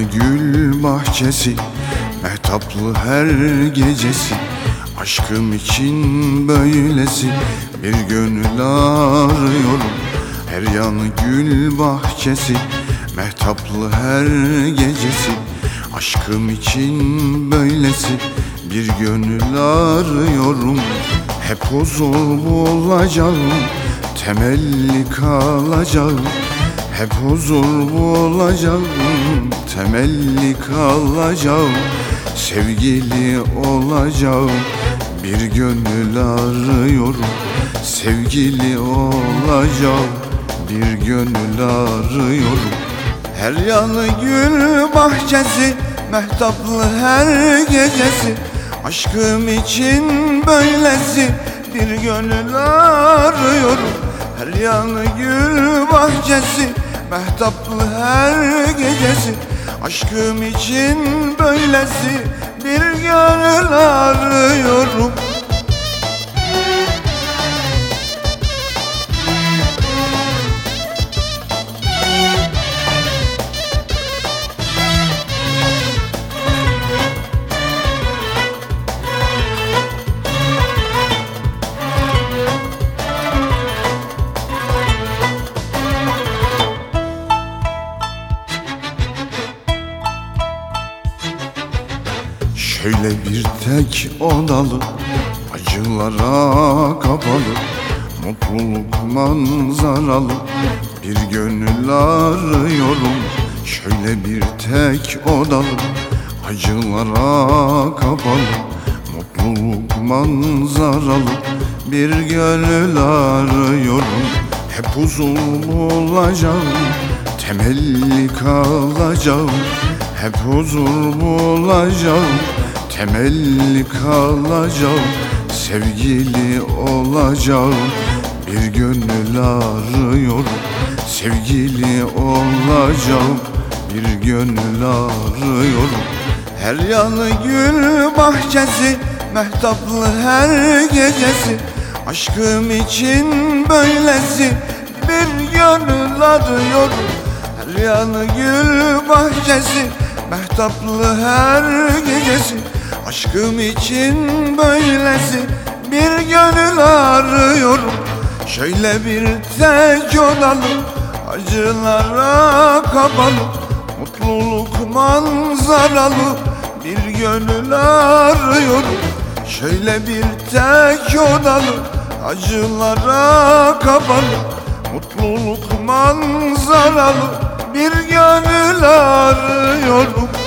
gül bahçesi, mehtaplı her gecesi. Aşkım için böylesi bir gönül arıyorum. Her yanı gül bahçesi, mehtaplı her gecesi. Aşkım için böylesi bir gönül arıyorum. Hep huzur bulacağım, temelli kalacağım. Hep huzur bulacağım, temelli kalacağım. Sevgili olacağım, bir gönül arıyorum. Sevgili olacağım, bir gönül arıyorum. Her yanı gül bahçesi, mehtaplı her gecesi. Aşkım için böylesi bir gönül arıyorum. Her yanı gül bahçesi, mehtaplı her gecesi. Aşkım için böylesi bir gönül arıyorum. Şöyle bir tek odalı, acılara kapalı, mutluluk manzaralı bir gönül arıyorum. Şöyle bir tek odalı, acılara kapalı, mutluluk manzaralı bir gönül arıyorum. Hep huzur bulacağım, temelli kalacağım. Hep huzur bulacağım, temelli kalacağım. Sevgili olacağım, bir gönül arıyorum. Sevgili olacağım, bir gönül arıyorum. Her yanı gül bahçesi, mehtaplı her gecesi. Aşkım için böylesi bir gönül arıyorum. Her yanı gül bahçesi, mehtaplı her gecesi. Aşkım için böylesi bir gönül arıyorum. Şöyle bir tek odalı, acılara kapalı, mutluluk manzaralı bir gönül arıyorum. Şöyle bir tek odalı, acılara kapalı, mutluluk manzaralı bir gönül arıyorum.